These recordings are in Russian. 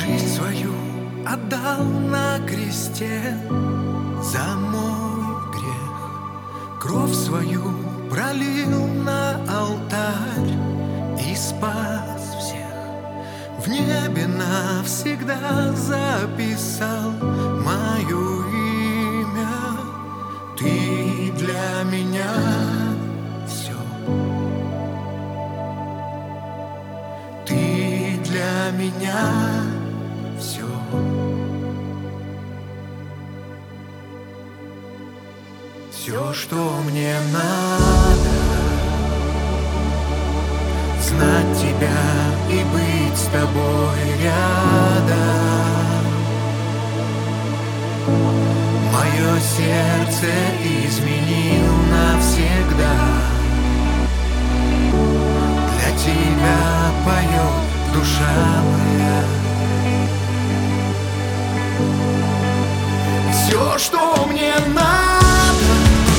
Жизнь свою отдал на кресте за мой грех, кровь свою пролил на алтарь и спас всех. В небе навсегда записал мое имя. Ты для меня все. Ты для меня все. Все, что мне надо, знать тебя и быть с тобой рядом. Мое сердце изменил навсегда. Для тебя поет душа моя. Все, что мне надо,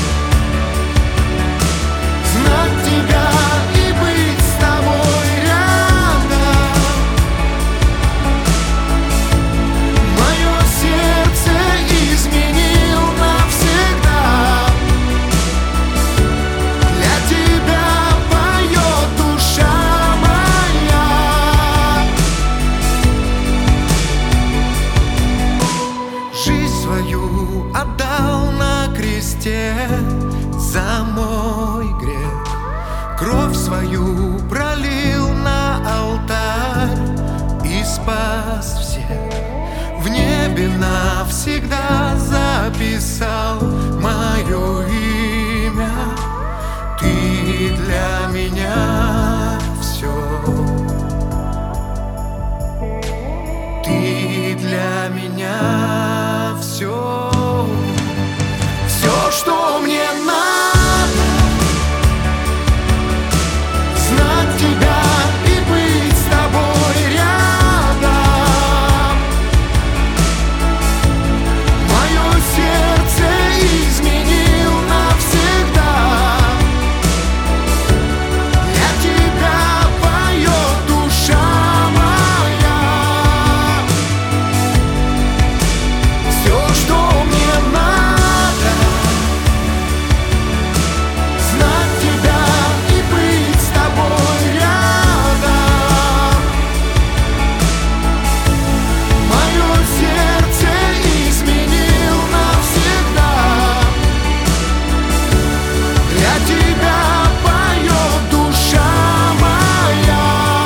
знать тебя и быть с тобой рядом. Мое сердце изменил навсегда. Для тебя поет душа моя. Жизнь свою отдал на кресте за мой грех, кровь свою пролил на алтарь и спас всех. В небе навсегда записал мое имя. Ты для меня все. Ты для меня все. Все, что мне надо, знать тебя и быть с тобой рядом. Мое сердце изменил навсегда. Для тебя поет душа моя. Все, что мне надо, знать тебя и быть с тобой рядом. Мое сердце изменил навсегда. Для тебя поет душа моя.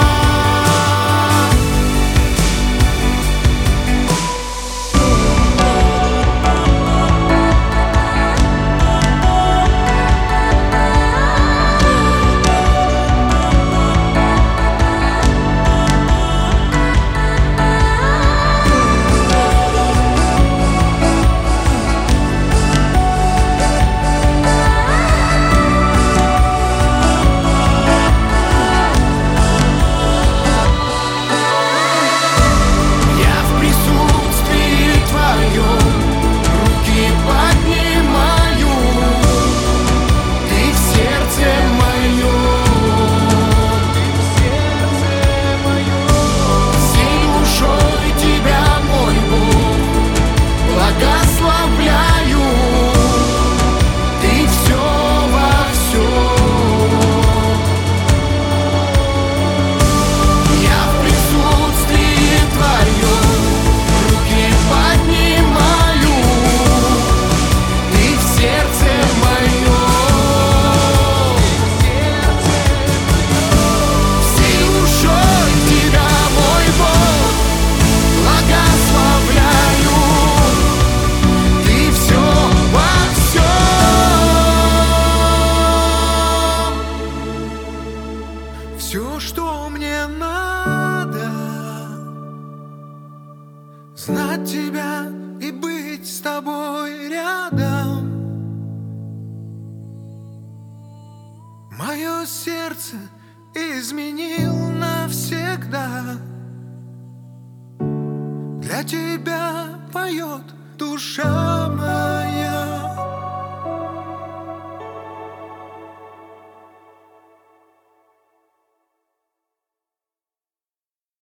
Я в присутствии твоем руки поднимаю. Ты в сердце моем. Всей душой тебя, мой Бог, благословляю. Ты все во всем. Я в присутствии твоем руки поднимаю. Ты в сердце моем. Всей душой тебя, мой Бог, благословляю. Ты все во всем. Все, что мне надо, знать тебя и быть с тобой рядом. Мое сердце изменил навсегда. Для тебя поет душа моя.